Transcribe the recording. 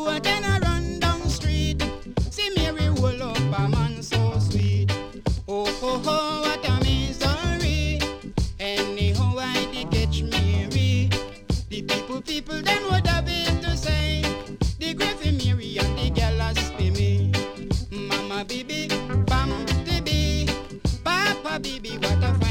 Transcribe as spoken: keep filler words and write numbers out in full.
boat and I run down street. See Mary roll up a man so sweet. Oh, oh, oh, what a misery. Anyhow I did catch Mary. The people, people then would have been to say, the gravy Mary and the girl asked me. Mama baby, bam baby, Papa baby, what a